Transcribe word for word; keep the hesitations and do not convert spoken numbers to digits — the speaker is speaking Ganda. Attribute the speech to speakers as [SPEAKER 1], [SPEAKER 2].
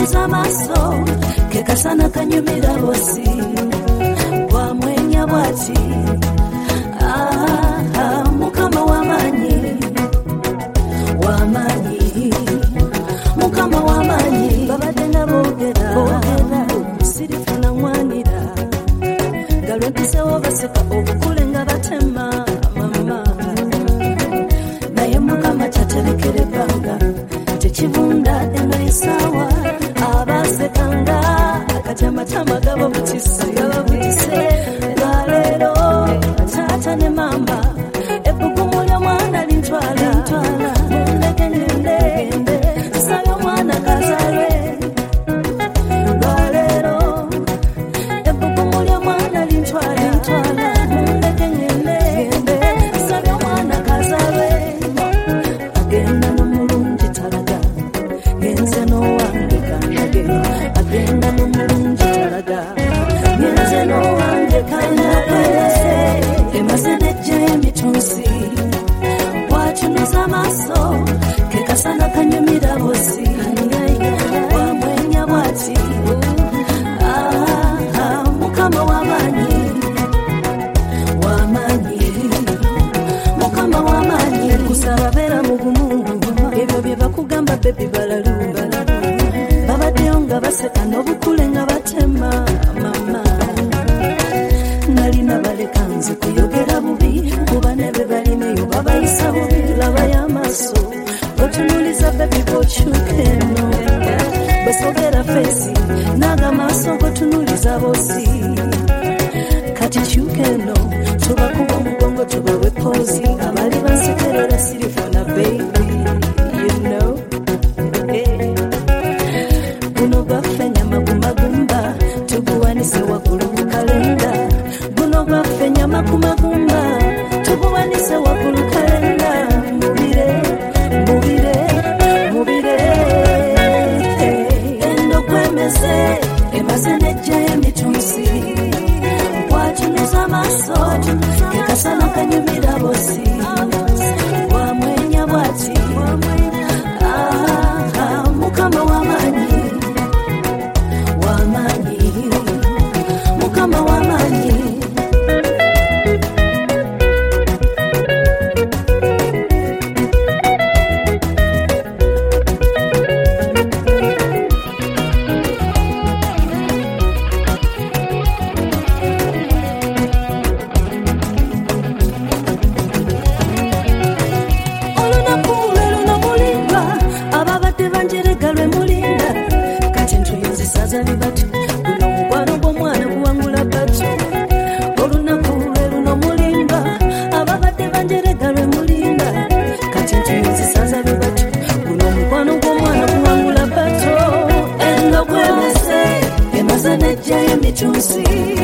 [SPEAKER 1] Wachunuza maso kekasana kanyumira bosi wamwenya bwati ah, ah, mukama wamanyi wamanyi mukama wamanyi babadenga bogera bogera sirifuna mwanira galwempisewo baseka obukule nga batema mama naye mukama kyaterekere banga tekibunda enaisawa abasekanga akajama tamagabo butise gabo butise lwalero tata ne mama ebugumulya mwana lintwala ntwala ndegende sayo mwana kazale lwalero ebugumulya mwana lintwala ntwala ndegende sayo mwana kazale agenda n'omulungi talaga genze n'owange kanage agenda n'omulungi talaga genze n'owange kanage emaze nejja emitunsi wachunuza maso kekasana kanyumira bosi wamwenya bwati ah, ah, mukama wamanyi wamanyi mukama wamanyi kusaba bera mugumu ebyo bye bakugamba bebi balalumba babaddeyo nga baseka n'obukule nga batema mama nalina baleka nze kuyogera bubi kuba ne be balineyo babayisa bubi laba y'amaaso otunuliza bebi bw'okyuka eno besogera fesi naga maaso gotunuliza bosi kati kyuka eno tubakuba omugongo tubawe pozi abali bansekerera sirifuna baby you know hey. Guno gwaffe nyama gumagumba tuguwanise waggulu ku kalenda guno gwaffe nyama kumagumba tuguwanise waggulu kalenda mubire mubire mubire endo kwemeze emaze nejja emitunsi wachunuza maso kekasana kanyumira bosi wamwenya bwati ah, ah, mukama wamanyi wamanyi mukama wamanyi to see